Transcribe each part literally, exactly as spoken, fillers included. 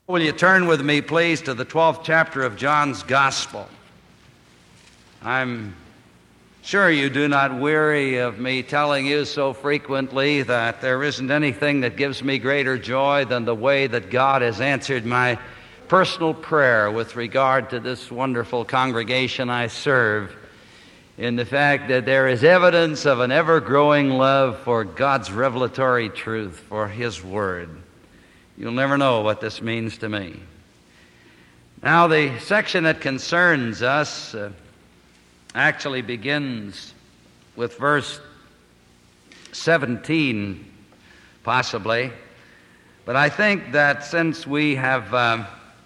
Will you turn with me, please, to the twelfth chapter of John's Gospel? I'm sure you do not weary of me telling you so frequently that there isn't anything that gives me greater joy than the way that God has answered my personal prayer with regard to this wonderful congregation I serve, in the fact that there is evidence of an ever-growing love for God's revelatory truth, for His Word. You'll never know what this means to me. Now, the section that concerns us uh, actually begins with verse seventeen, possibly. But I think that since we have uh,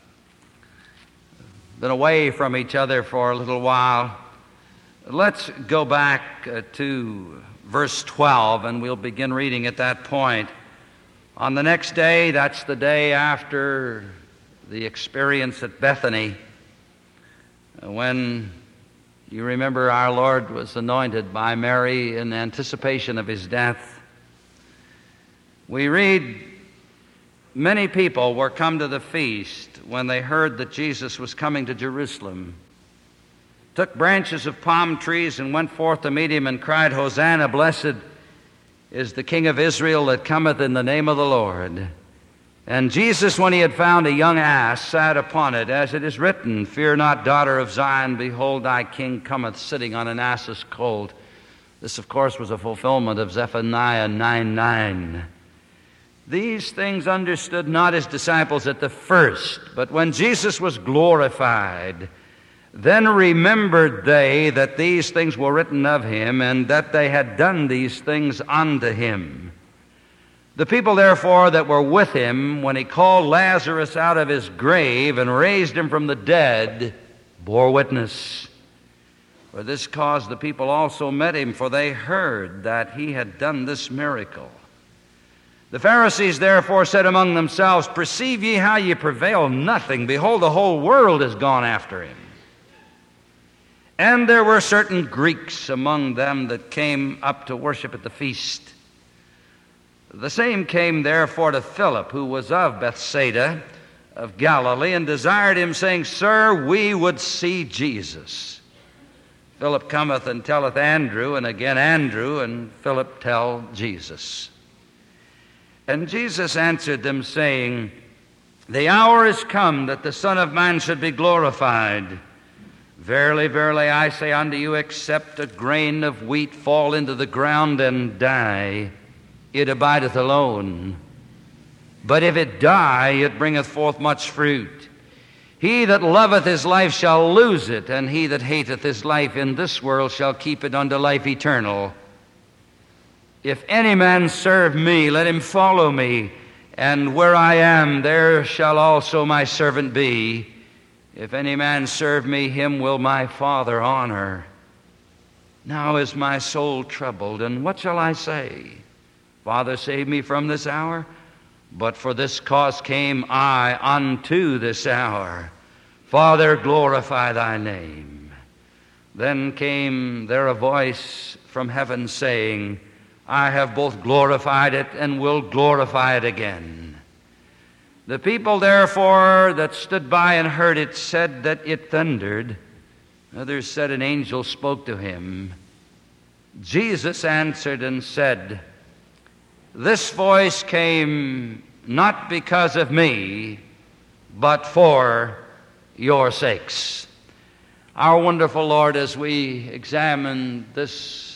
been away from each other for a little while, let's go back uh, to verse twelve, and we'll begin reading at that point. On the next day, that's the day after the experience at Bethany, when you remember our Lord was anointed by Mary in anticipation of His death. We read, many people were come to the feast when they heard that Jesus was coming to Jerusalem, took branches of palm trees and went forth to meet Him and cried, Hosanna, blessed is the King of Israel that cometh in the name of the Lord. And Jesus, when He had found a young ass, sat upon it, as it is written, Fear not, daughter of Zion, behold, thy King cometh sitting on an ass's colt. This, of course, was a fulfillment of Zephaniah nine nine. These things understood not His disciples at the first, but when Jesus was glorified, then remembered they that these things were written of Him, and that they had done these things unto Him. The people, therefore, that were with Him, when He called Lazarus out of his grave and raised him from the dead, bore witness. For this cause the people also met Him, for they heard that He had done this miracle. The Pharisees therefore said among themselves, Perceive ye how ye prevail nothing? Behold, the whole world is gone after Him. And there were certain Greeks among them that came up to worship at the feast. The same came therefore to Philip, who was of Bethsaida of Galilee, and desired him, saying, Sir, we would see Jesus. Philip cometh and telleth Andrew, and again Andrew and Philip tell Jesus. And Jesus answered them, saying, The hour is come that the Son of Man should be glorified. Verily, verily, I say unto you, except a grain of wheat fall into the ground and die, it abideth alone. But if it die, it bringeth forth much fruit. He that loveth his life shall lose it, and he that hateth his life in this world shall keep it unto life eternal. If any man serve me, let him follow me, and where I am, there shall also my servant be. If any man serve me, him will my Father honor. Now is my soul troubled, and what shall I say? Father, save me from this hour. But for this cause came I unto this hour. Father, glorify thy name. Then came there a voice from heaven saying, I have both glorified it and will glorify it again. The people, therefore, that stood by and heard it said that it thundered. Others said an angel spoke to him. Jesus answered and said, This voice came not because of me, but for your sakes. Our wonderful Lord, as we examine this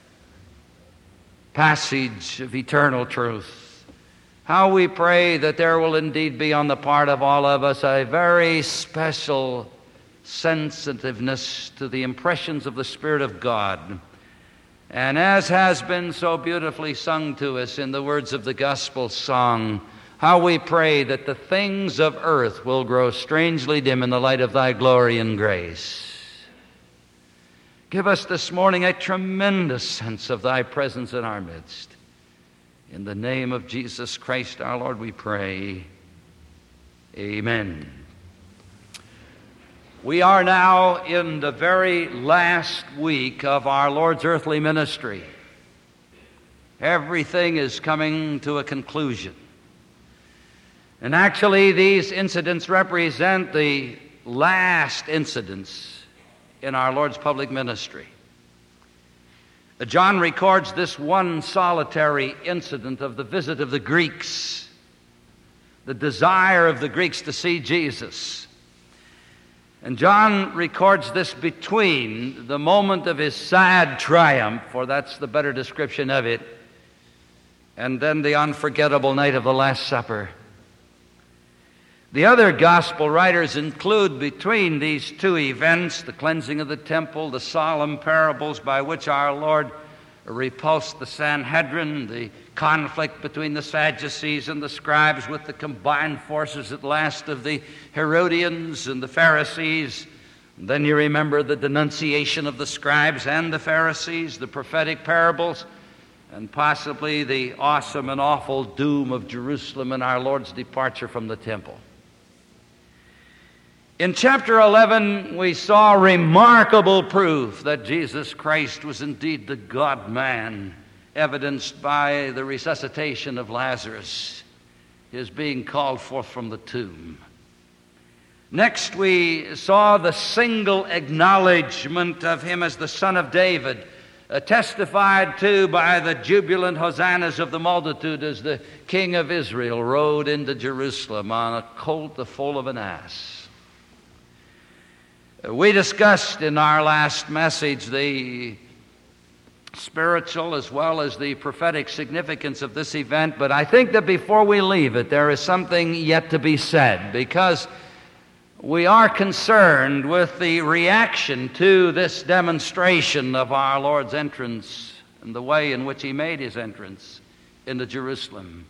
passage of eternal truth, how we pray that there will indeed be on the part of all of us a very special sensitiveness to the impressions of the Spirit of God. And as has been so beautifully sung to us in the words of the gospel song, how we pray that the things of earth will grow strangely dim in the light of thy glory and grace. Give us this morning a tremendous sense of thy presence in our midst. In the name of Jesus Christ our Lord we pray. Amen. We are now in the very last week of our Lord's earthly ministry. Everything is coming to a conclusion. And actually, these incidents represent the last incidents in our Lord's public ministry. John records this one solitary incident of the visit of the Greeks, the desire of the Greeks to see Jesus. And John records this between the moment of his sad triumph, for that's the better description of it, and then the unforgettable night of the Last Supper. The other gospel writers include between these two events the cleansing of the temple, the solemn parables by which our Lord repulsed the Sanhedrin, the conflict between the Sadducees and the scribes with the combined forces at last of the Herodians and the Pharisees. And then you remember the denunciation of the scribes and the Pharisees, the prophetic parables, and possibly the awesome and awful doom of Jerusalem and our Lord's departure from the temple. In chapter eleven, we saw remarkable proof that Jesus Christ was indeed the God-man, evidenced by the resuscitation of Lazarus, his being called forth from the tomb. Next, we saw the single acknowledgement of him as the Son of David, uh, testified to by the jubilant hosannas of the multitude as the King of Israel rode into Jerusalem on a colt the foal of an ass. We discussed in our last message the spiritual as well as the prophetic significance of this event, but I think that before we leave it, there is something yet to be said, because we are concerned with the reaction to this demonstration of our Lord's entrance and the way in which he made his entrance into Jerusalem.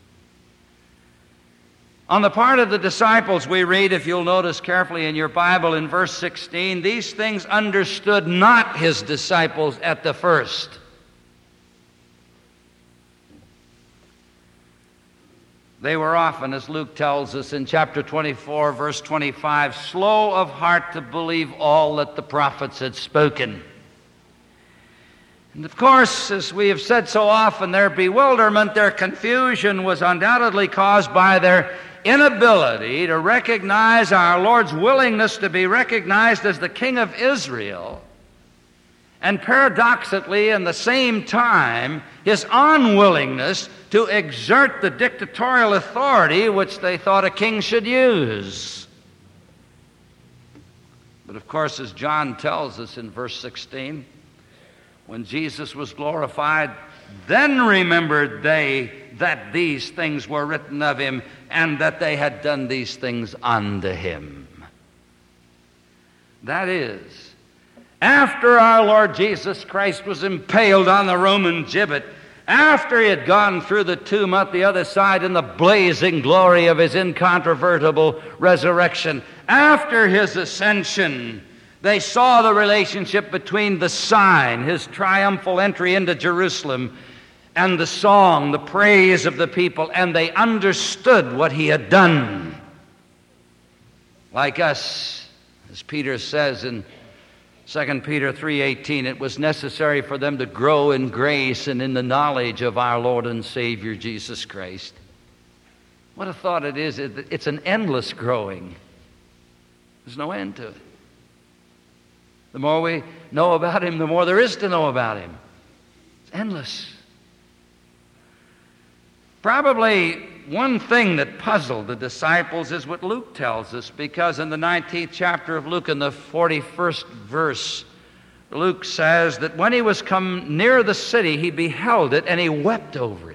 On the part of the disciples, we read, if you'll notice carefully in your Bible, in verse sixteen, these things understood not his disciples at the first. They were often, as Luke tells us in chapter twenty-four, verse twenty-five, slow of heart to believe all that the prophets had spoken. And of course, as we have said so often, their bewilderment, their confusion was undoubtedly caused by their inability to recognize our Lord's willingness to be recognized as the King of Israel, and paradoxically, in the same time, his unwillingness to exert the dictatorial authority which they thought a king should use. But of course, as John tells us in verse sixteen, when Jesus was glorified, then remembered they that these things were written of him, and that they had done these things unto him. That is, after our Lord Jesus Christ was impaled on the Roman gibbet, after he had gone through the tomb at the other side in the blazing glory of his incontrovertible resurrection, after his ascension, they saw the relationship between the sign, his triumphal entry into Jerusalem, and the song, the praise of the people, and they understood what he had done. Like us, as Peter says in Second Peter three eighteen, it was necessary for them to grow in grace and in the knowledge of our Lord and Savior Jesus Christ. What a thought it is. It's an endless growing. There's no end to it. The more we know about him, the more there is to know about him. It's endless. Probably one thing that puzzled the disciples is what Luke tells us, because in the nineteenth chapter of Luke, in the forty-first verse, Luke says that when he was come near the city, he beheld it and he wept over it.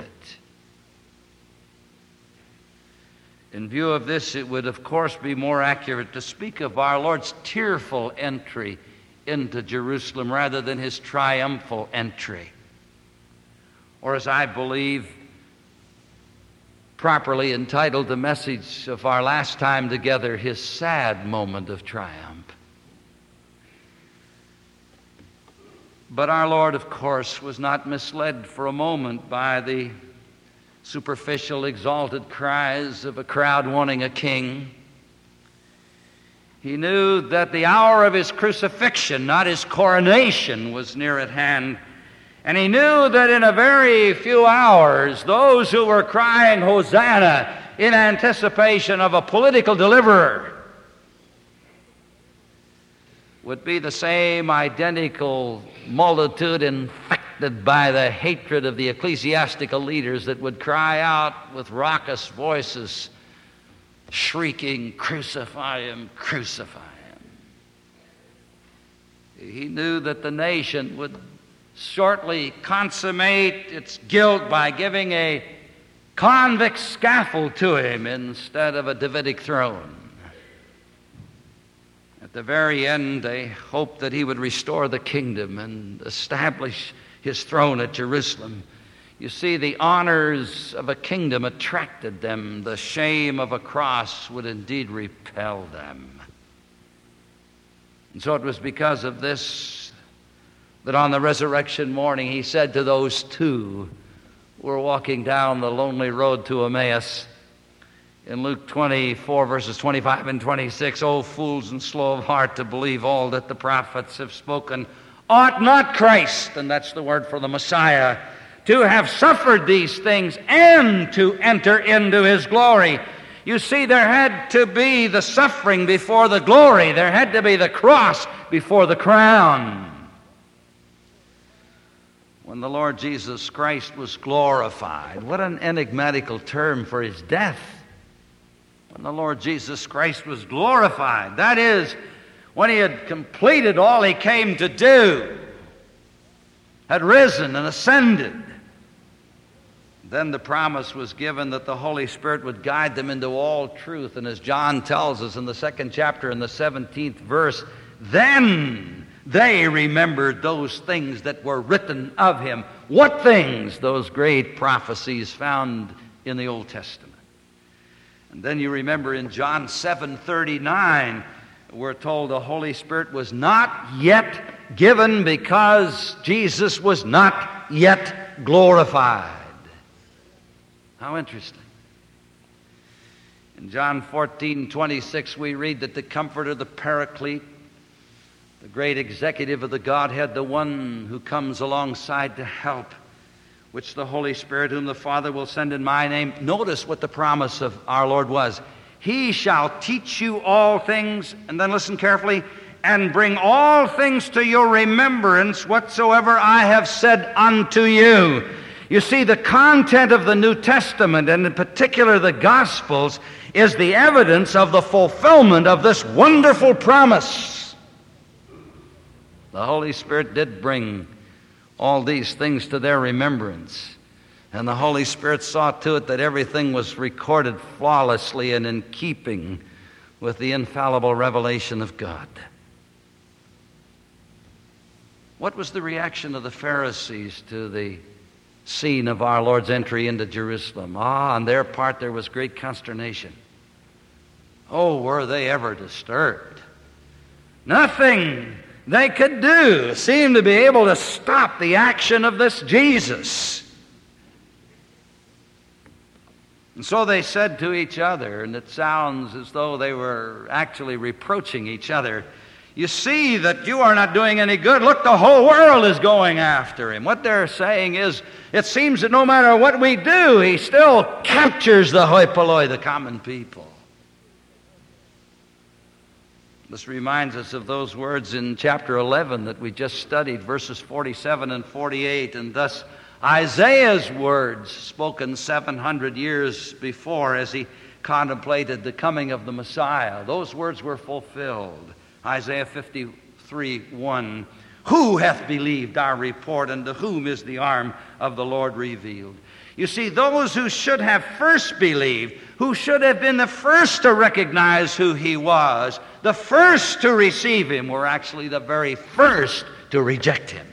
In view of this, it would of course be more accurate to speak of our Lord's tearful entry into Jerusalem rather than his triumphal entry. Or, as I believe, properly entitled the message of our last time together, his sad moment of triumph. But our Lord, of course, was not misled for a moment by the superficial, exalted cries of a crowd wanting a king. He knew that the hour of his crucifixion, not his coronation, was near at hand. And he knew that in a very few hours, those who were crying, Hosanna, in anticipation of a political deliverer would be the same identical multitude infected by the hatred of the ecclesiastical leaders that would cry out with raucous voices, shrieking, "Crucify him, crucify him." He knew that the nation would shortly consummate its guilt by giving a convict scaffold to him instead of a Davidic throne. At the very end, they hoped that he would restore the kingdom and establish his throne at Jerusalem. You see, the honors of a kingdom attracted them. The shame of a cross would indeed repel them. And so it was because of this that on the resurrection morning he said to those two who were walking down the lonely road to Emmaus, in Luke twenty-four, verses twenty-five and twenty-six, "O fools and slow of heart to believe all that the prophets have spoken, ought not Christ," and that's the word for the Messiah, "to have suffered these things and to enter into his glory?" You see, there had to be the suffering before the glory. There had to be the cross before the crown. When the Lord Jesus Christ was glorified, what an enigmatical term for his death. When the Lord Jesus Christ was glorified, that is, when he had completed all he came to do, had risen and ascended, then the promise was given that the Holy Spirit would guide them into all truth. And as John tells us in the second chapter in the seventeenth verse, then they remembered those things that were written of him. What things? Those great prophecies found in the Old Testament. And then you remember in John seven thirty-nine, we're told the Holy Spirit was not yet given because Jesus was not yet glorified. How interesting. In John fourteen twenty-six, we read that the Comforter, the Paraclete, the great executive of the Godhead, the one who comes alongside to help, which the Holy Spirit, whom the Father will send in my name. Notice what the promise of our Lord was. He shall teach you all things, and then listen carefully, and bring all things to your remembrance whatsoever I have said unto you. You see, the content of the New Testament, and in particular the Gospels, is the evidence of the fulfillment of this wonderful promise. The Holy Spirit did bring all these things to their remembrance. And the Holy Spirit saw to it that everything was recorded flawlessly and in keeping with the infallible revelation of God. What was the reaction of the Pharisees to the scene of our Lord's entry into Jerusalem? Ah, on their part there was great consternation. Oh, were they ever disturbed? Nothing they could do seemed to be able to stop the action of this Jesus. And so they said to each other, and it sounds as though they were actually reproaching each other, "You see that you are not doing any good. Look, the whole world is going after him." What they're saying is, it seems that no matter what we do, he still captures the hoi polloi, the common people. This reminds us of those words in chapter eleven that we just studied, verses forty-seven and forty-eight, and thus Isaiah's words spoken seven hundred years before as he contemplated the coming of the Messiah. Those words were fulfilled. Isaiah fifty-three one, "Who hath believed our report, and to whom is the arm of the Lord revealed?" You see, those who should have first believed, who should have been the first to recognize who he was, the first to receive him, were actually the very first to reject him.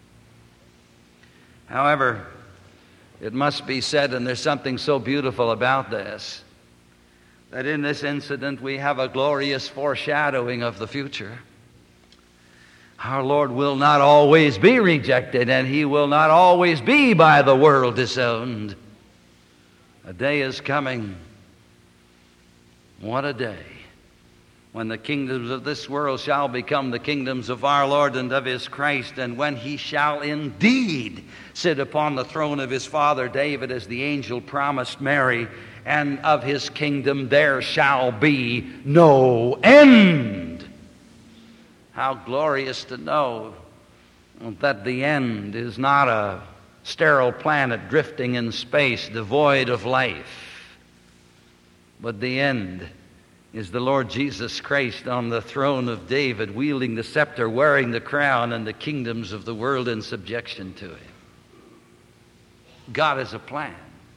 However, it must be said, and there's something so beautiful about this, that in this incident we have a glorious foreshadowing of the future. Our Lord will not always be rejected, and he will not always be by the world disowned. A day is coming. What a day. when the kingdoms of this world shall become the kingdoms of our Lord and of his Christ, and when he shall indeed sit upon the throne of his father David, as the angel promised Mary, and of his kingdom there shall be no end. How glorious to know that the end is not a sterile planet drifting in space, devoid of life, but the end is the Lord Jesus Christ on the throne of David, wielding the scepter, wearing the crown, and the kingdoms of the world in subjection to him. God has a plan,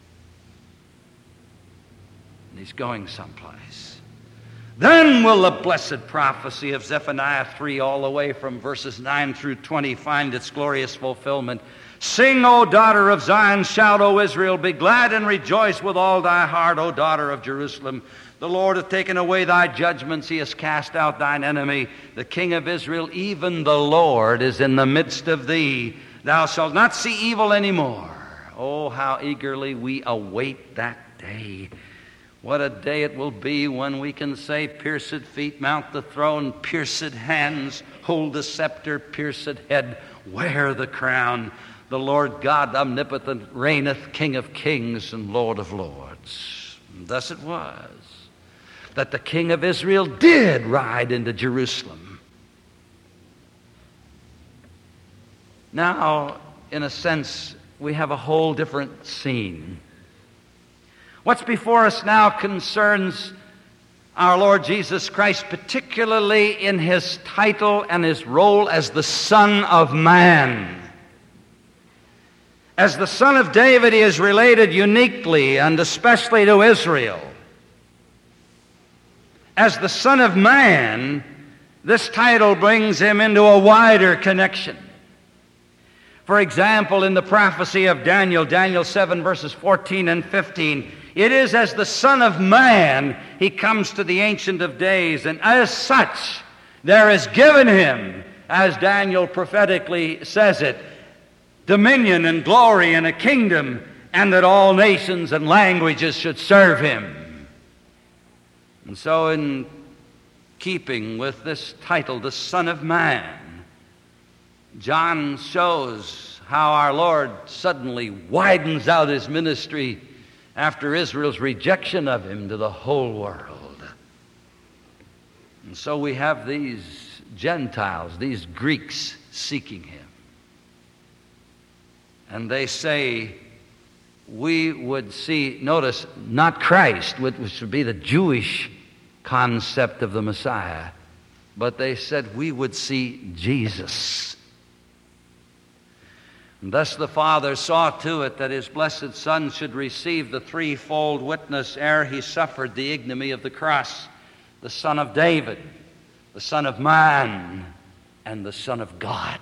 and he's going someplace. Then will the blessed prophecy of Zephaniah three, all the way from verses nine through twenty, find its glorious fulfillment. Sing, O daughter of Zion, shout, O Israel, be glad and rejoice with all thy heart, O daughter of Jerusalem. The Lord hath taken away thy judgments, he has cast out thine enemy. The King of Israel, even the Lord, is in the midst of thee. Thou shalt not see evil any more. Oh, how eagerly we await that day. What a day it will be when we can say, pierced feet mount the throne, pierced hands hold the scepter, pierced head wear the crown. The Lord God omnipotent reigneth, King of kings and Lord of lords. And thus it was that the King of Israel did ride into Jerusalem. Now, in a sense, we have a whole different scene. What's before us now concerns our Lord Jesus Christ, particularly in his title and his role as the Son of Man. As the Son of David, he is related uniquely and especially to Israel. As the Son of Man, this title brings him into a wider connection. For example, in the prophecy of Daniel, Daniel seven, verses fourteen and fifteen, it is as the Son of Man he comes to the Ancient of Days, and as such there is given him, as Daniel prophetically says it, dominion and glory and a kingdom, and that all nations and languages should serve him. And so, in keeping with this title, the Son of Man, John shows how our Lord suddenly widens out his ministry after Israel's rejection of him to the whole world. And so we have these Gentiles, these Greeks, seeking him. And they say, we would see, notice, not Christ, which would be the Jewish concept of the Messiah, but they said we would see Jesus. And thus the Father saw to it that his blessed Son should receive the threefold witness ere he suffered the ignominy of the cross: the Son of David, the Son of Man, and the Son of God.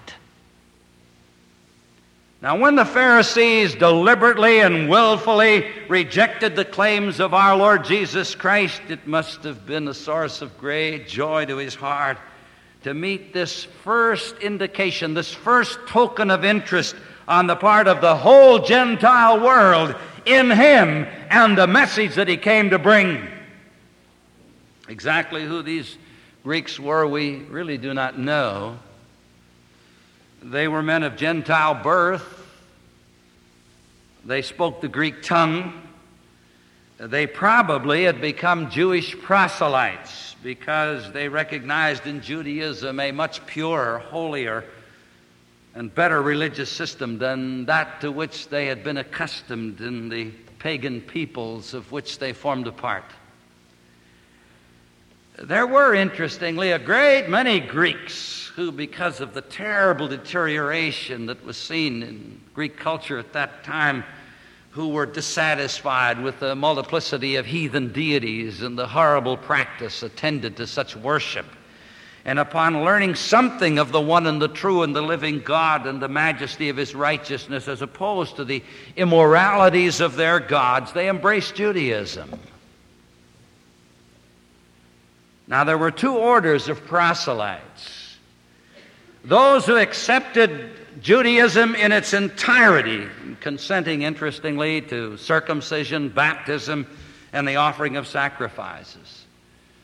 Now, when the Pharisees deliberately and willfully rejected the claims of our Lord Jesus Christ, it must have been a source of great joy to his heart to meet this first indication, this first token of interest on the part of the whole Gentile world in him and the message that he came to bring. Exactly who these Greeks were, we really do not know. They were men of Gentile birth. They spoke the Greek tongue. They probably had become Jewish proselytes because they recognized in Judaism a much purer, holier, and better religious system than that to which they had been accustomed in the pagan peoples of which they formed a part. There were, interestingly, a great many Greeks who, because of the terrible deterioration that was seen in Greek culture at that time, who were dissatisfied with the multiplicity of heathen deities and the horrible practice attended to such worship. And upon learning something of the one and the true and the living God and the majesty of his righteousness as opposed to the immoralities of their gods, they embraced Judaism. Now, there were two orders of proselytes. Those who accepted Judaism in its entirety, consenting, interestingly, to circumcision, baptism, and the offering of sacrifices.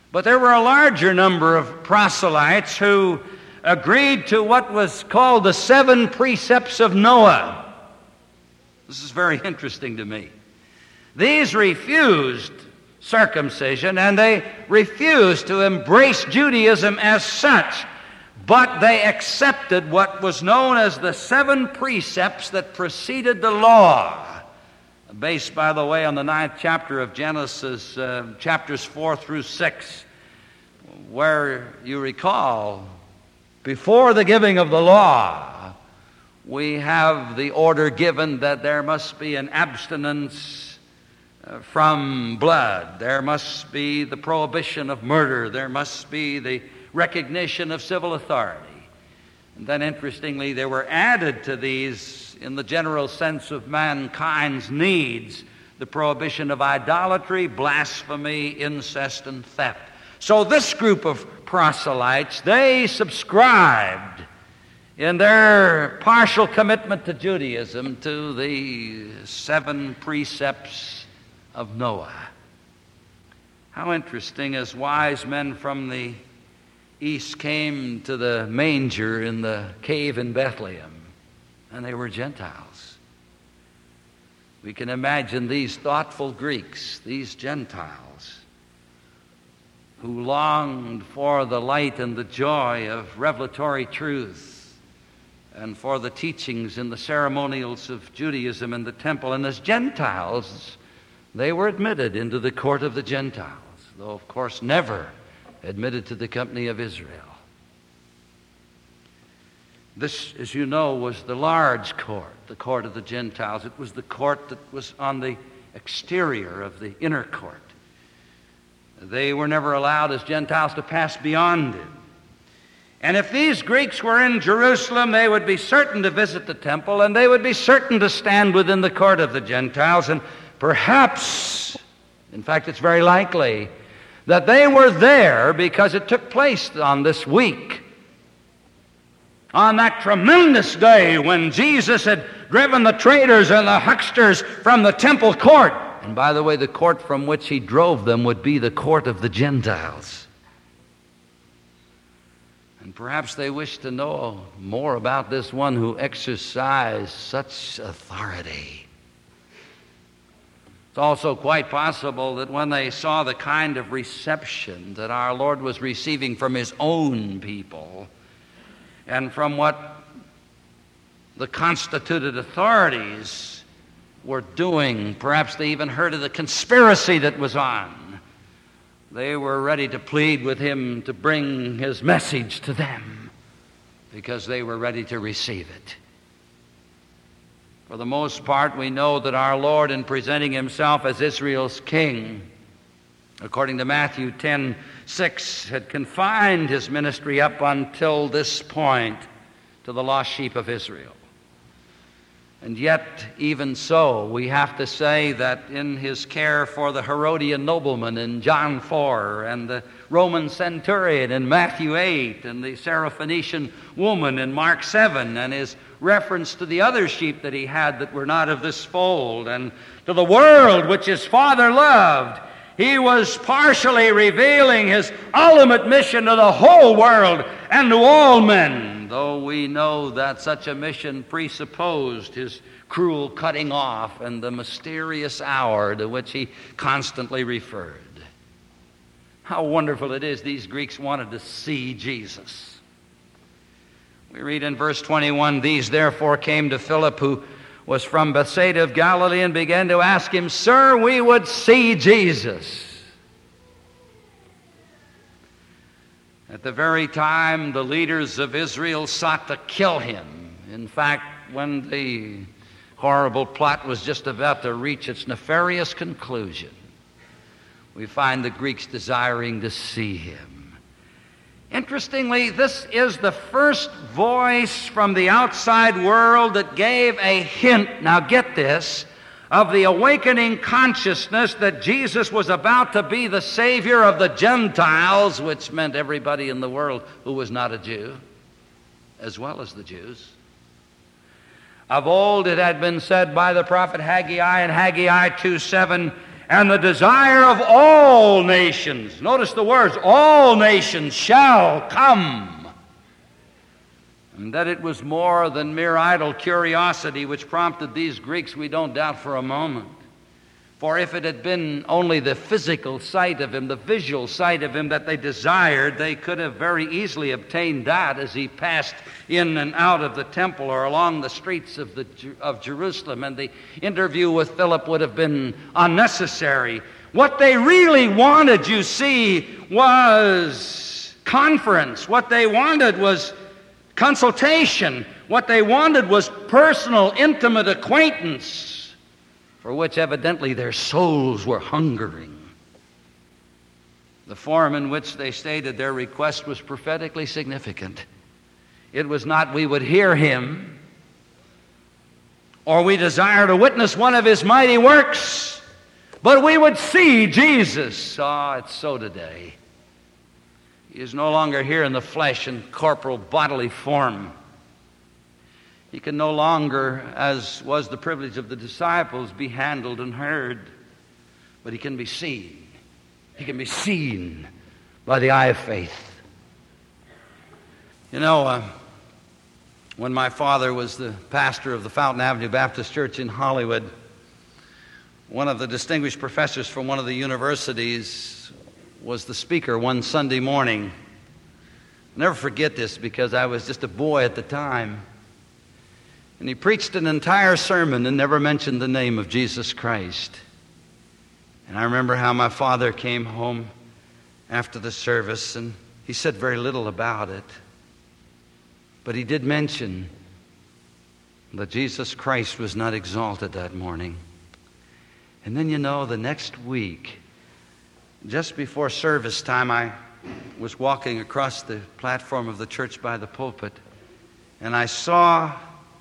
But there were a larger number of proselytes who agreed to what was called the seven precepts of Noah. This is very interesting to me. These refused circumcision, and they refused to embrace Judaism as such, but they accepted what was known as the seven precepts that preceded the law, based, by the way, on the ninth chapter of Genesis, uh, chapters four through six, where you recall, before the giving of the law, we have the order given that there must be an abstinence from blood. There must be the prohibition of murder. There must be the recognition of civil authority. And then, interestingly, there were added to these, in the general sense of mankind's needs, the prohibition of idolatry, blasphemy, incest, and theft. So this group of proselytes, they subscribed in their partial commitment to Judaism to the seven precepts of Noah. How interesting, as wise men from the east came to the manger in the cave in Bethlehem, and they were Gentiles. We can imagine these thoughtful Greeks, these Gentiles, who longed for the light and the joy of revelatory truth and for the teachings and the ceremonials of Judaism in the temple. And as Gentiles, they were admitted into the court of the Gentiles, though, of course, never admitted to the company of Israel. This, as you know, was the large court, the court of the Gentiles. It was the court that was on the exterior of the inner court. They were never allowed as Gentiles to pass beyond it. And if these Greeks were in Jerusalem, they would be certain to visit the temple, and they would be certain to stand within the court of the Gentiles. And perhaps, in fact, it's very likely that they were there because it took place on this week, on that tremendous day when Jesus had driven the traders and the hucksters from the temple court. And by the way, the court from which he drove them would be the court of the Gentiles. And perhaps they wished to know more about this one who exercised such authority. It's also quite possible that when they saw the kind of reception that our Lord was receiving from his own people and from what the constituted authorities were doing, perhaps they even heard of the conspiracy that was on. They were ready to plead with him to bring his message to them because they were ready to receive it. For the most part, we know that our Lord, in presenting himself as Israel's king, according to Matthew ten six, had confined his ministry up until this point to the lost sheep of Israel. And yet, even so, we have to say that in his care for the Herodian nobleman in John four, and the Roman centurion in Matthew eight, and the Syrophoenician woman in Mark seven, and his reference to the other sheep that he had that were not of this fold, and to the world which his Father loved, he was partially revealing his ultimate mission to the whole world and to all men, though we know that such a mission presupposed his cruel cutting off and the mysterious hour to which he constantly referred. How wonderful it is these Greeks wanted to see Jesus. We read in verse twenty-one, "These therefore came to Philip, who was from Bethsaida of Galilee, and began to ask him, 'Sir, we would see Jesus.'" At the very time the leaders of Israel sought to kill him. In fact, when the horrible plot was just about to reach its nefarious conclusion, we find the Greeks desiring to see him. Interestingly, this is the first voice from the outside world that gave a hint, now get this, of the awakening consciousness that Jesus was about to be the Savior of the Gentiles, which meant everybody in the world who was not a Jew, as well as the Jews. Of old it had been said by the prophet Haggai in Haggai two seven, and the desire of all nations. Notice the words, all nations shall come. And that it was more than mere idle curiosity which prompted these Greeks, we don't doubt for a moment. For if it had been only the physical sight of him, the visual sight of him that they desired, they could have very easily obtained that as he passed in and out of the temple or along the streets of, the, of Jerusalem, and the interview with Philip would have been unnecessary. What they really wanted, you see, was conference. What they wanted was consultation. What they wanted was personal, intimate acquaintance, for which evidently their souls were hungering. The form in which they stated their request was prophetically significant. It was not, we would hear him, or we desire to witness one of his mighty works, but we would see Jesus. Ah, oh, it's so today. He is no longer here in the flesh and corporal bodily form. He can no longer, as was the privilege of the disciples, be handled and heard, but he can be seen. He can be seen by the eye of faith. You know, uh, when my father was the pastor of the Fountain Avenue Baptist Church in Hollywood, one of the distinguished professors from one of the universities was the speaker one Sunday morning. I'll never forget this because I was just a boy at the time. And he preached an entire sermon and never mentioned the name of Jesus Christ. And I remember how my father came home after the service, and he said very little about it. But he did mention that Jesus Christ was not exalted that morning. And then, you know, the next week, just before service time, I was walking across the platform of the church by the pulpit, and I saw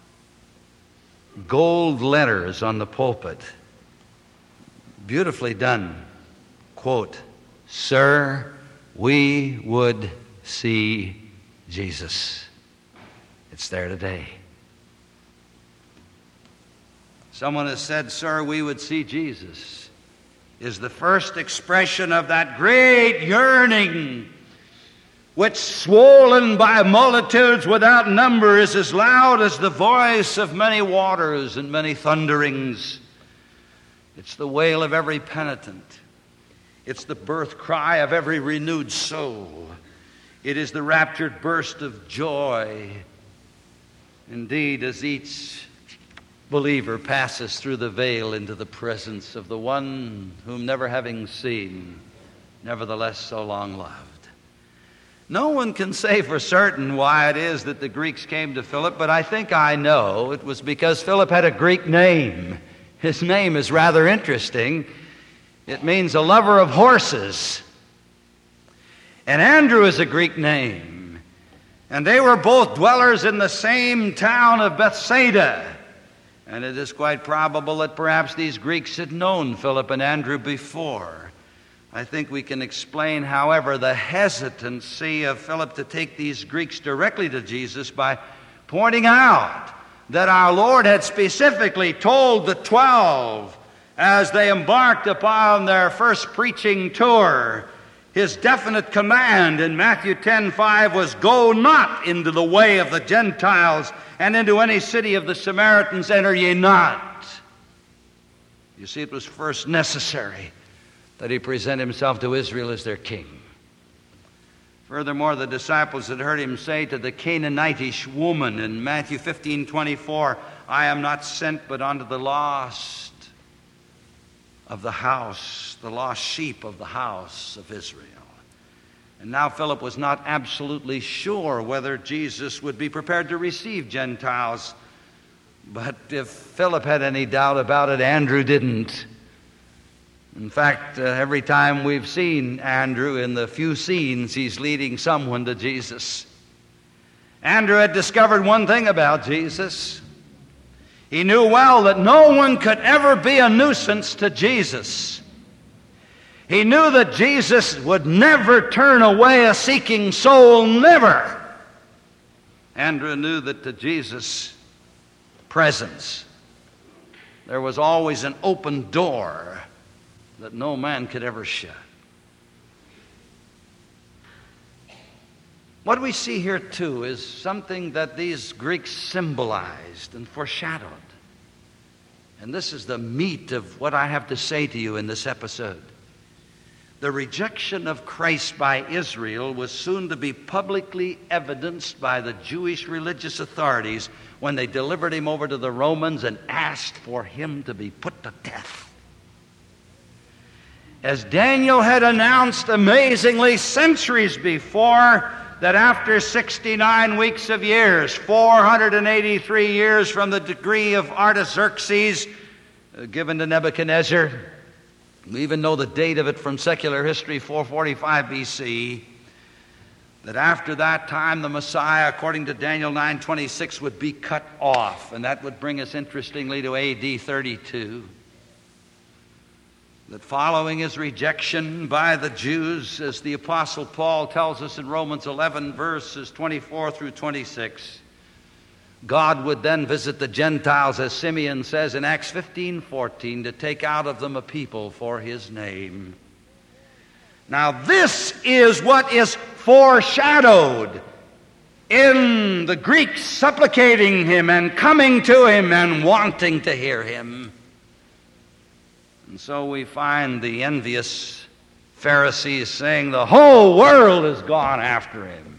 gold letters on the pulpit, beautifully done. Quote, "Sir, we would see Jesus." It's there today. Someone has said, "Sir, we would see Jesus," is the first expression of that great yearning which, swollen by multitudes without number, is as loud as the voice of many waters and many thunderings. It's the wail of every penitent. It's the birth cry of every renewed soul. It is the raptured burst of joy. Indeed, as each believer passes through the veil into the presence of the one whom, never having seen, nevertheless so long loved. No one can say for certain why it is that the Greeks came to Philip, but I think I know. It was because Philip had a Greek name. His name is rather interesting. It means a lover of horses. And Andrew is a Greek name. And they were both dwellers in the same town of Bethsaida. And it is quite probable that perhaps these Greeks had known Philip and Andrew before. I think we can explain, however, the hesitancy of Philip to take these Greeks directly to Jesus by pointing out that our Lord had specifically told the twelve as they embarked upon their first preaching tour. His definite command in Matthew ten five was, "Go not into the way of the Gentiles, and into any city of the Samaritans enter ye not." You see, it was first necessary that he present himself to Israel as their king. Furthermore, the disciples had heard him say to the Canaanitish woman in Matthew fifteen twenty-four, "I am not sent but unto the lost of the house, the lost sheep of the house of Israel." And now Philip was not absolutely sure whether Jesus would be prepared to receive Gentiles. But if Philip had any doubt about it, Andrew didn't. In fact, uh, every time we've seen Andrew in the few scenes, he's leading someone to Jesus. Andrew had discovered one thing about Jesus. He knew well that no one could ever be a nuisance to Jesus. He knew that Jesus would never turn away a seeking soul, never. Andrew knew that to Jesus' presence, there was always an open door that no man could ever shut. What we see here, too, is something that these Greeks symbolized and foreshadowed. And this is the meat of what I have to say to you in this episode. The rejection of Christ by Israel was soon to be publicly evidenced by the Jewish religious authorities when they delivered him over to the Romans and asked for him to be put to death. As Daniel had announced amazingly centuries before, that after sixty-nine weeks of years, four hundred eighty-three years from the decree of Artaxerxes uh, given to Nebuchadnezzar, we even know the date of it from secular history, four forty-five B C, that after that time the Messiah, according to Daniel nine twenty-six, would be cut off. And that would bring us, interestingly, to A D thirty-two. That following his rejection by the Jews, as the Apostle Paul tells us in Romans eleven, verses twenty-four through twenty-six, God would then visit the Gentiles, as Simeon says in Acts fifteen fourteen, to take out of them a people for his name. Now this is what is foreshadowed in the Greeks supplicating him and coming to him and wanting to hear him. And so we find the envious Pharisees saying the whole world has gone after him.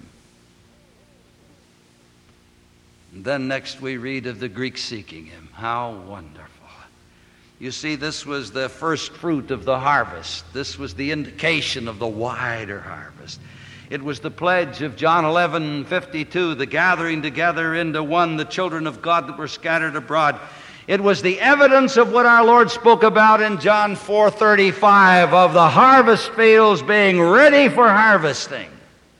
And then next we read of the Greeks seeking him. How wonderful. You see, this was the first fruit of the harvest. This was the indication of the wider harvest. It was the pledge of John eleven fifty-two, the gathering together into one the children of God that were scattered abroad. It was the evidence of what our Lord spoke about in John four thirty-five, of the harvest fields being ready for harvesting.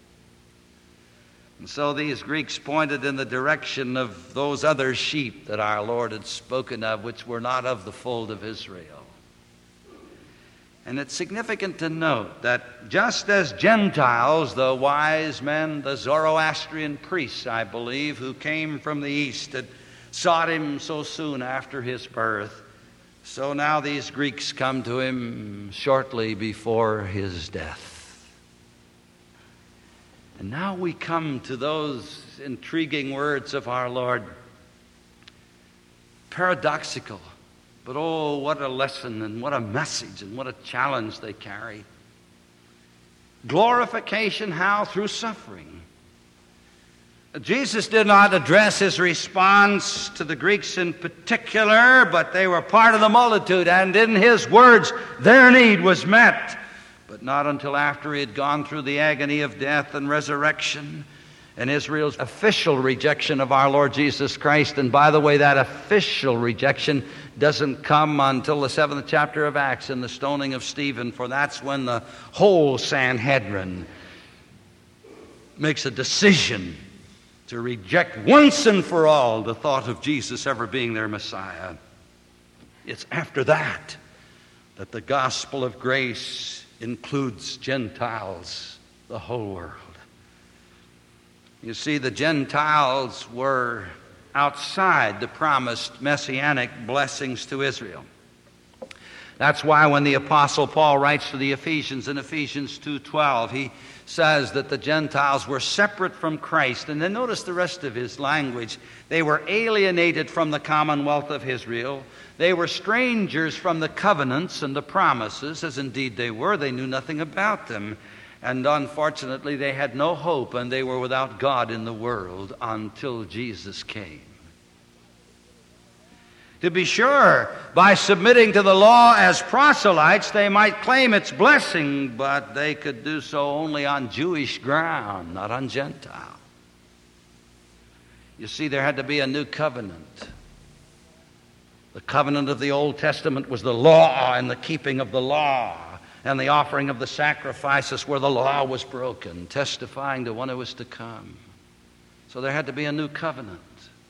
And so these Greeks pointed in the direction of those other sheep that our Lord had spoken of, which were not of the fold of Israel. And it's significant to note that just as Gentiles, the wise men, the Zoroastrian priests, I believe, who came from the east, had sought him so soon after his birth, so now these Greeks come to him shortly before his death. And now we come to those intriguing words of our Lord. Paradoxical, but oh, what a lesson and what a message and what a challenge they carry. Glorification, how? Through suffering. Jesus did not address his response to the Greeks in particular, but they were part of the multitude, and in his words, their need was met. But not until after he had gone through the agony of death and resurrection, and Israel's official rejection of our Lord Jesus Christ. And by the way, that official rejection doesn't come until the seventh chapter of Acts in the stoning of Stephen, for that's when the whole Sanhedrin makes a decision to reject once and for all the thought of Jesus ever being their Messiah. It's after that that the gospel of grace includes Gentiles, the whole world. You see, the Gentiles were outside the promised messianic blessings to Israel. That's why when the Apostle Paul writes to the Ephesians in Ephesians two twelve, he says that the Gentiles were separate from Christ. And then notice the rest of his language. They were alienated from the commonwealth of Israel. They were strangers from the covenants and the promises, as indeed they were. They knew nothing about them. And unfortunately, they had no hope, and they were without God in the world until Jesus came. To be sure, by submitting to the law as proselytes, they might claim its blessing, but they could do so only on Jewish ground, not on Gentile. You see, there had to be a new covenant. The covenant of the Old Testament was the law and the keeping of the law and the offering of the sacrifices where the law was broken, testifying to one who was to come. So there had to be a new covenant.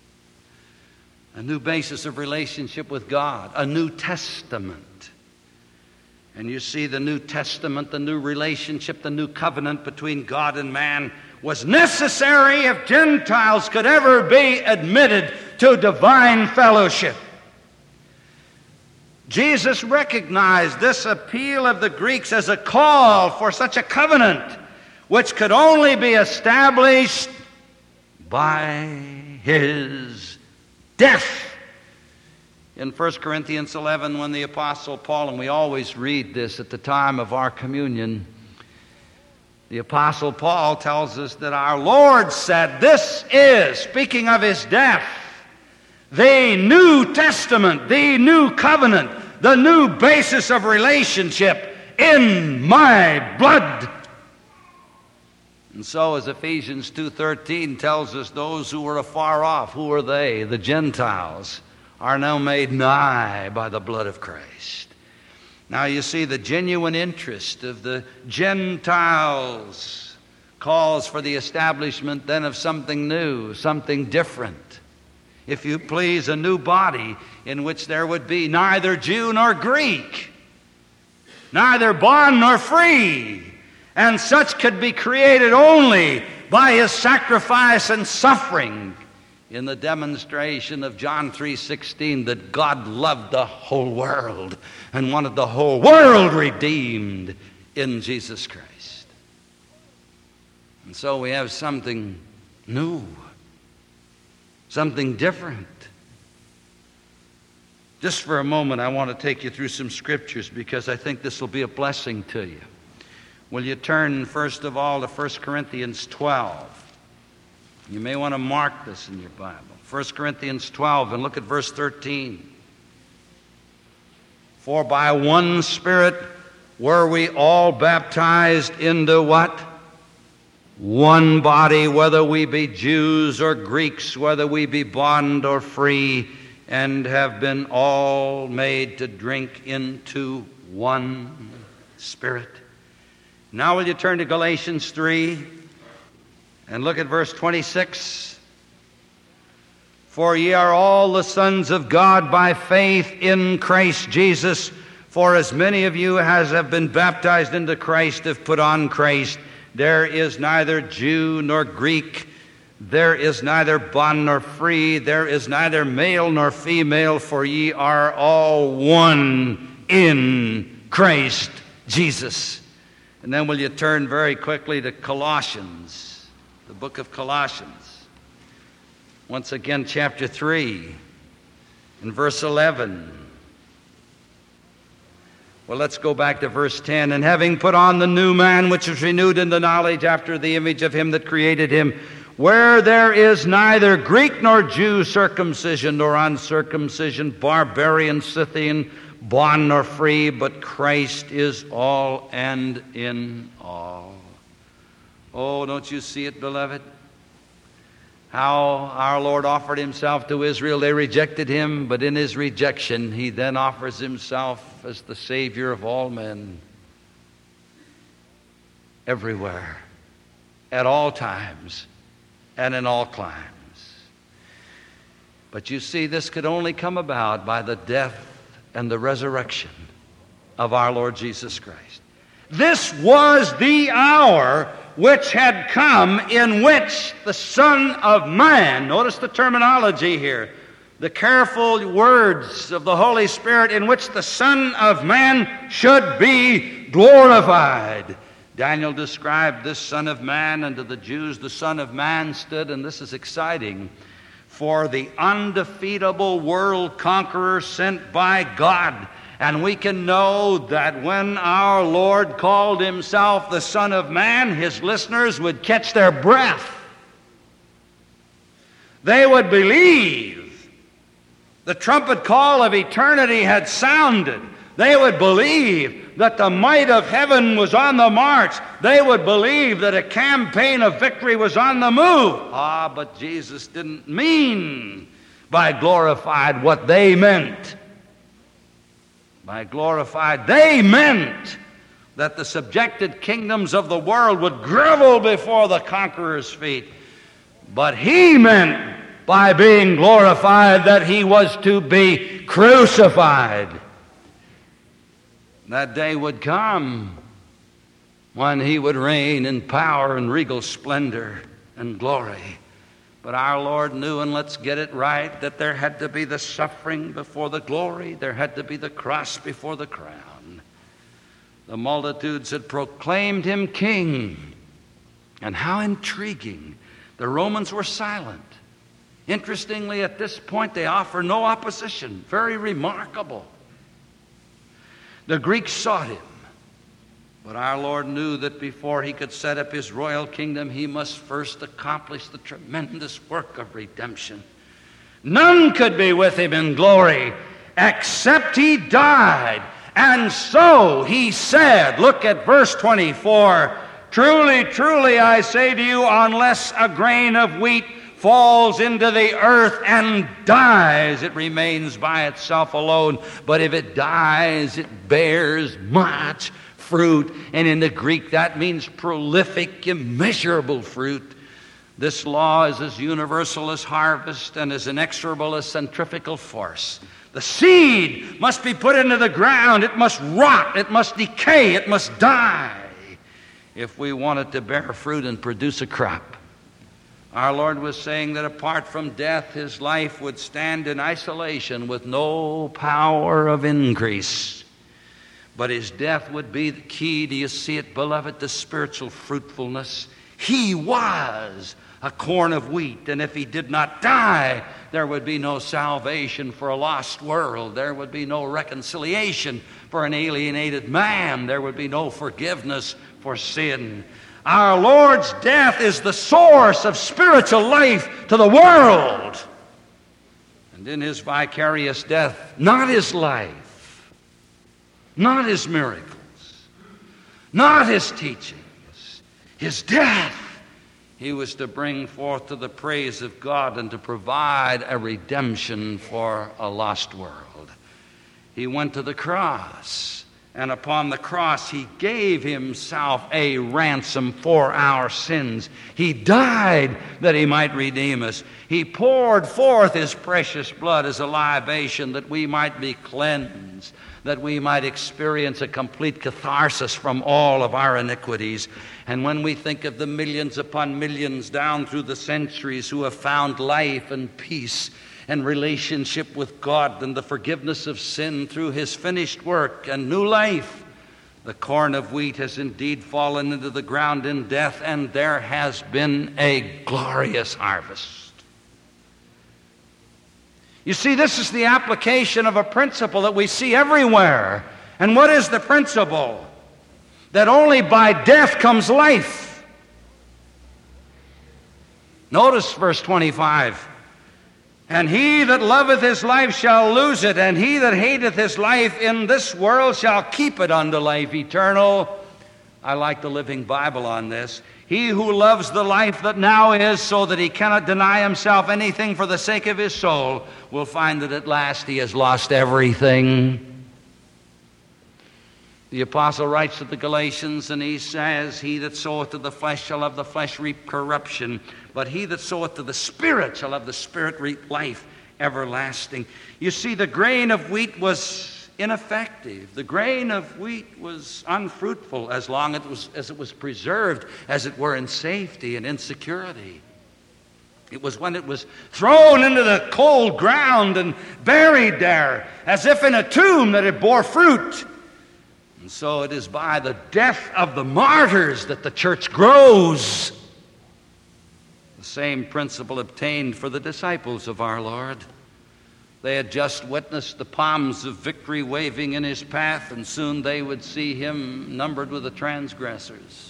A new basis of relationship with God, a New Testament. And you see, the New Testament, the new relationship, the new covenant between God and man was necessary if Gentiles could ever be admitted to divine fellowship. Jesus recognized this appeal of the Greeks as a call for such a covenant, which could only be established by his death. In First Corinthians eleven, when the Apostle Paul, and we always read this at the time of our communion, the Apostle Paul tells us that our Lord said, this is, speaking of his death, the New Testament, the New Covenant, the new basis of relationship in my blood. And so, as Ephesians two thirteen tells us, those who were afar off, who are they? The Gentiles are now made nigh by the blood of Christ. Now you see, the genuine interest of the Gentiles calls for the establishment then of something new, something different. If you please, a new body in which there would be neither Jew nor Greek, neither bond nor free, and such could be created only by his sacrifice and suffering, in the demonstration of John three sixteen that God loved the whole world and wanted the whole world redeemed in Jesus Christ. And so we have something new, something different. Just for a moment, I want to take you through some scriptures because I think this will be a blessing to you. Will you turn first of all to First Corinthians twelve? You may want to mark this in your Bible. First Corinthians twelve, and look at verse thirteen. For by one Spirit were we all baptized into what? One body, whether we be Jews or Greeks, whether we be bond or free, and have been all made to drink into one Spirit. Now will you turn to Galatians three and look at verse twenty-six. For ye are all the sons of God by faith in Christ Jesus. For as many of you as have been baptized into Christ have put on Christ. There is neither Jew nor Greek, there is neither bond nor free, there is neither male nor female, for ye are all one in Christ Jesus. And then will you turn very quickly to Colossians, the book of Colossians. Once again, chapter three, and verse eleven. Well, let's go back to verse ten. And having put on the new man, which is renewed in the knowledge after the image of him that created him, where there is neither Greek nor Jew, circumcision nor uncircumcision, barbarian, Scythian, bond nor free, but Christ is all and in all. Oh, don't you see it, beloved? How our Lord offered himself to Israel. They rejected him, but in his rejection, he then offers himself as the Savior of all men. Everywhere, at all times, and in all climes. But you see, this could only come about by the death and the resurrection of our Lord Jesus Christ. This was the hour which had come in which the Son of Man, notice the terminology here, the careful words of the Holy Spirit, in which the Son of Man should be glorified. Daniel described this Son of Man, and to the Jews the Son of Man stood, and this is exciting, for the undefeatable world conqueror sent by God. And we can know that when our Lord called himself the Son of Man, his listeners would catch their breath. They would believe the trumpet call of eternity had sounded. They would believe that the might of heaven was on the march. They would believe that a campaign of victory was on the move. Ah, but Jesus didn't mean by glorified what they meant. By glorified, they meant that the subjected kingdoms of the world would grovel before the conqueror's feet. But he meant by being glorified that he was to be crucified. That day would come when he would reign in power and regal splendor and glory. But our Lord knew, and let's get it right, that there had to be the suffering before the glory. There had to be the cross before the crown. The multitudes had proclaimed him king. And how intriguing. The Romans were silent. Interestingly, at this point, they offer no opposition. Very remarkable. The Greeks sought him. But our Lord knew that before he could set up his royal kingdom, he must first accomplish the tremendous work of redemption. None could be with him in glory except he died. And so he said, look at verse twenty-four, truly, truly, I say to you, unless a grain of wheat falls into the earth and dies, it remains by itself alone. But if it dies, it bears much fruit. And in the Greek, that means prolific, immeasurable fruit. This law is as universal as harvest and as inexorable as centrifugal force. The seed must be put into the ground. It must rot. It must decay. It must die if we want it to bear fruit and produce a crop. Our Lord was saying that apart from death, his life would stand in isolation with no power of increase. But his death would be the key, do you see it, beloved, to spiritual fruitfulness. He was a corn of wheat, and if he did not die, there would be no salvation for a lost world. There would be no reconciliation for an alienated man. There would be no forgiveness for sin. Our Lord's death is the source of spiritual life to the world. And in his vicarious death, not his life, not his miracles, not his teachings, his death, he was to bring forth to the praise of God and to provide a redemption for a lost world. He went to the cross, and upon the cross he gave himself a ransom for our sins. He died that he might redeem us. He poured forth his precious blood as a libation that we might be cleansed, that we might experience a complete catharsis from all of our iniquities. And when we think of the millions upon millions down through the centuries who have found life and peace and relationship with God and the forgiveness of sin through his finished work and new life, the corn of wheat has indeed fallen into the ground in death, and there has been a glorious harvest. You see, this is the application of a principle that we see everywhere. And what is the principle? That only by death comes life. Notice verse twenty-five. And he that loveth his life shall lose it, and he that hateth his life in this world shall keep it unto life eternal. I like the Living Bible on this. He who loves the life that now is, so that he cannot deny himself anything for the sake of his soul, will find that at last he has lost everything. The apostle writes to the Galatians, and he says, he that soweth to the flesh shall of the flesh reap corruption, but he that soweth to the Spirit shall of the Spirit reap life everlasting. You see, the grain of wheat was ineffective. The grain of wheat was unfruitful as long as it was, as it was preserved, as it were, in safety and in security. It was when it was thrown into the cold ground and buried there, as if in a tomb, that it bore fruit. And so it is by the death of the martyrs that the church grows. The same principle obtained for the disciples of our Lord. They had just witnessed the palms of victory waving in his path, and soon they would see him numbered with the transgressors.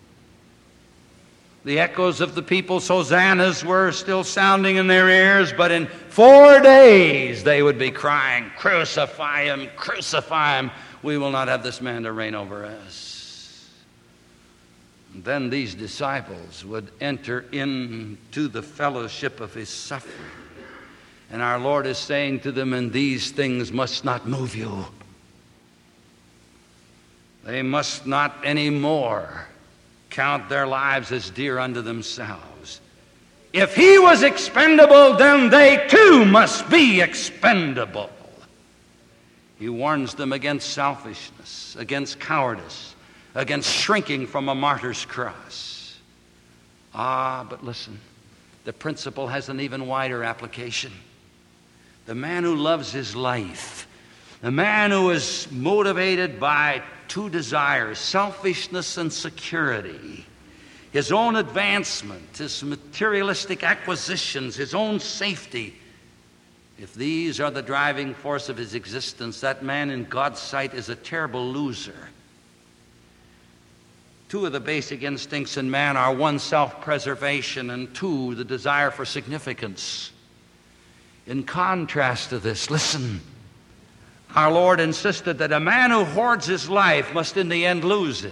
The echoes of the people's hosannas were still sounding in their ears, but in four days they would be crying, "Crucify him, crucify him. We will not have this man to reign over us." And then these disciples would enter into the fellowship of his suffering. And our Lord is saying to them, and these things must not move you. They must not anymore count their lives as dear unto themselves. If he was expendable, then they too must be expendable. He warns them against selfishness, against cowardice, against shrinking from a martyr's cross. Ah, but listen, the principle has an even wider application. The man who loves his life, the man who is motivated by two desires, selfishness and security, his own advancement, his materialistic acquisitions, his own safety, if these are the driving force of his existence, that man in God's sight is a terrible loser. Two of the basic instincts in man are, one, self-preservation, and two, the desire for significance. In contrast to this, listen, our Lord insisted that a man who hoards his life must in the end lose it.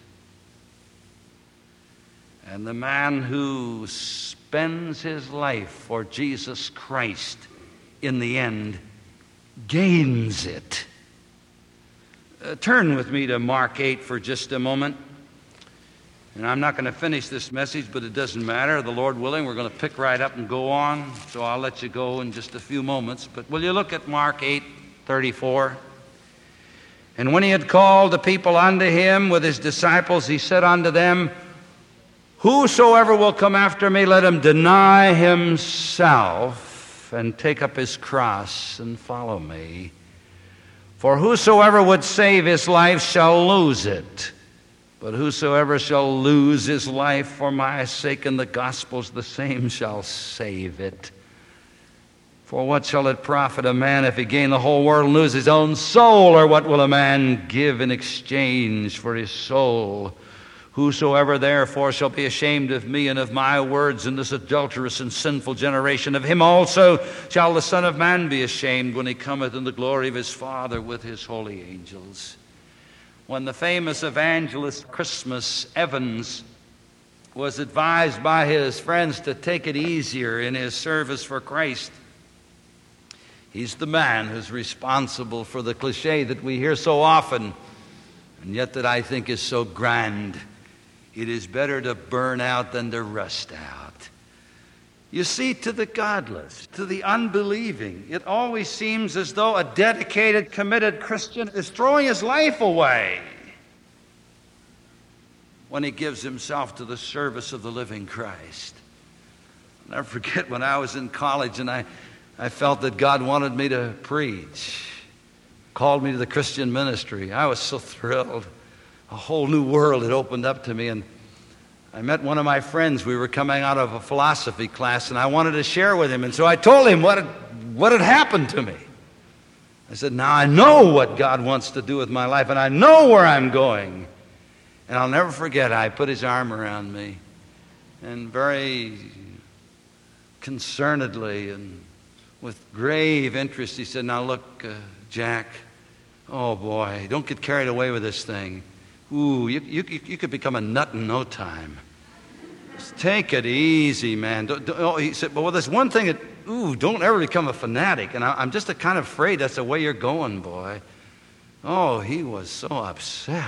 And the man who spends his life for Jesus Christ in the end gains it. Uh, turn with me to Mark eight for just a moment. And I'm not going to finish this message, but it doesn't matter. The Lord willing, we're going to pick right up and go on. So I'll let you go in just a few moments. But will you look at Mark eight thirty-four? And when he had called the people unto him with his disciples, he said unto them, whosoever will come after me, let him deny himself and take up his cross and follow me. For whosoever would save his life shall lose it. But whosoever shall lose his life for my sake and the gospel's, the same shall save it. For what shall it profit a man if he gain the whole world and lose his own soul? Or what will a man give in exchange for his soul? Whosoever therefore shall be ashamed of me and of my words in this adulterous and sinful generation, of him also shall the Son of Man be ashamed when he cometh in the glory of his Father with his holy angels. When the famous evangelist Christmas Evans was advised by his friends to take it easier in his service for Christ, he's the man who's responsible for the cliche that we hear so often, and yet that I think is so grand. It is better to burn out than to rust out. You see, to the godless, to the unbelieving, it always seems as though a dedicated, committed Christian is throwing his life away when he gives himself to the service of the living Christ. I'll never forget when I was in college and I, I felt that God wanted me to preach, called me to the Christian ministry. I was so thrilled. A whole new world had opened up to me, and I met one of my friends. We were coming out of a philosophy class, and I wanted to share with him. And so I told him what had, what had happened to me. I said, now I know what God wants to do with my life, and I know where I'm going. And I'll never forget, I put his arm around me, and very concernedly and with grave interest, he said, now look, uh, Jack, oh boy, don't get carried away with this thing. Ooh, you, you, you could become a nut in no time. Just take it easy, man. Don't, don't, oh, he said, well, there's one thing that, ooh, don't ever become a fanatic. And I, I'm just a kind of afraid that's the way you're going, boy. Oh, he was so upset.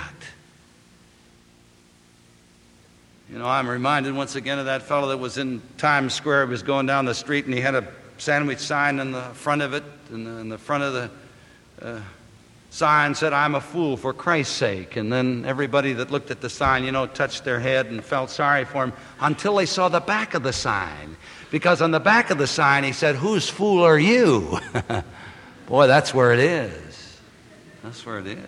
You know, I'm reminded once again of that fellow that was in Times Square. He was going down the street, and he had a sandwich sign in the front of it, in the, in the front of the uh, sign said, I'm a fool for Christ's sake. And then everybody that looked at the sign, you know, touched their head and felt sorry for him until they saw the back of the sign. Because on the back of the sign, he said, whose fool are you? Boy, that's where it is. That's where it is.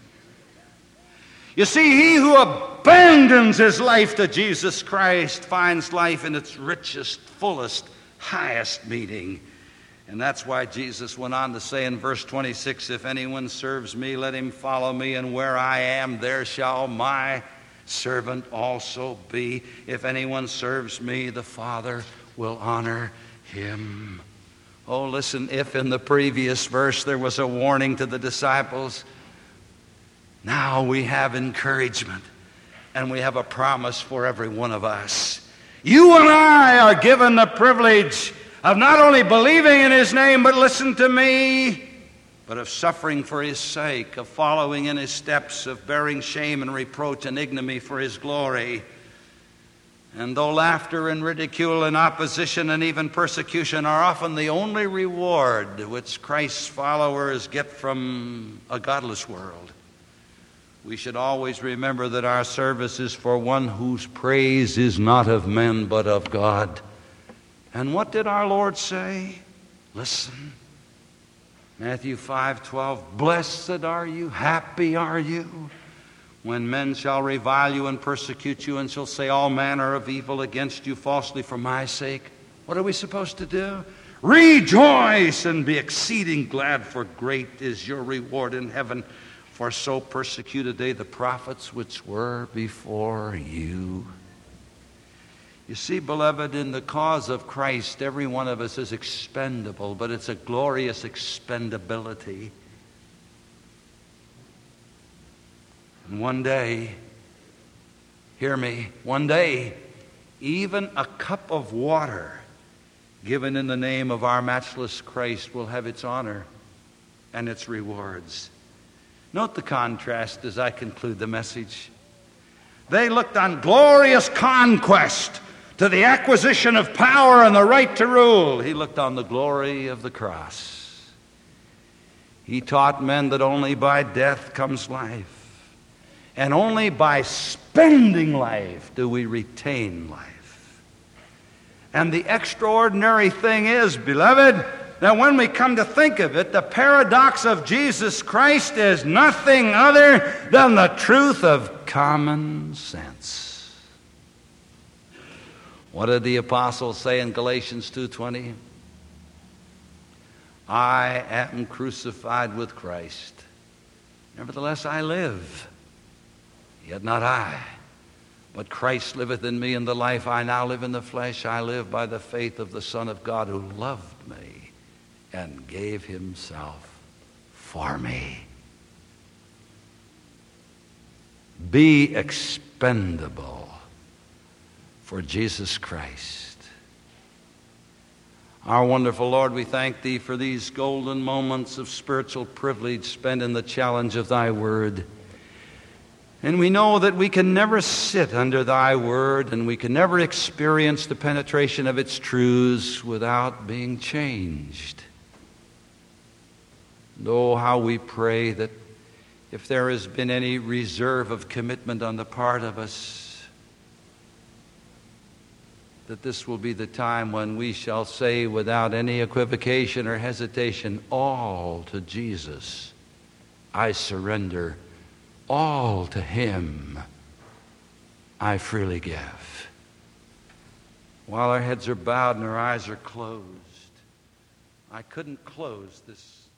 You see, he who abandons his life to Jesus Christ finds life in its richest, fullest, highest meaning. And that's why Jesus went on to say in verse twenty-six, if anyone serves me, let him follow me, and where I am, there shall my servant also be. If anyone serves me, the Father will honor him. Oh, listen, if in the previous verse there was a warning to the disciples, now we have encouragement, and we have a promise for every one of us. You and I are given the privilege of not only believing in his name, but listen to me, but of suffering for his sake, of following in his steps, of bearing shame and reproach and ignominy for his glory. And though laughter and ridicule and opposition and even persecution are often the only reward which Christ's followers get from a godless world, we should always remember that our service is for one whose praise is not of men but of God. And what did our Lord say? Listen. Matthew five twelve, blessed are you, happy are you, when men shall revile you and persecute you and shall say all manner of evil against you falsely for my sake. What are we supposed to do? Rejoice and be exceeding glad, for great is your reward in heaven. For so persecuted they the prophets which were before you. You see, beloved, in the cause of Christ, every one of us is expendable, but it's a glorious expendability. And one day, hear me, one day, even a cup of water given in the name of our matchless Christ will have its honor and its rewards. Note the contrast as I conclude the message. They looked on glorious conquest to the acquisition of power and the right to rule. He looked on the glory of the cross. He taught men that only by death comes life, and only by spending life do we retain life. And the extraordinary thing is, beloved, that when we come to think of it, the paradox of Jesus Christ is nothing other than the truth of common sense. What did the apostle say in Galatians two twenty? I am crucified with Christ. Nevertheless I live, yet not I, but Christ liveth in me, and the life I now live in the flesh, I live by the faith of the Son of God, who loved me and gave himself for me. Be expendable for Jesus Christ. Our wonderful Lord, we thank thee for these golden moments of spiritual privilege spent in the challenge of thy word. And we know that we can never sit under thy word, and we can never experience the penetration of its truths without being changed. And oh, how we pray that if there has been any reserve of commitment on the part of us, that this will be the time when we shall say without any equivocation or hesitation, all to Jesus I surrender, all to him I freely give. While our heads are bowed and our eyes are closed, I couldn't close this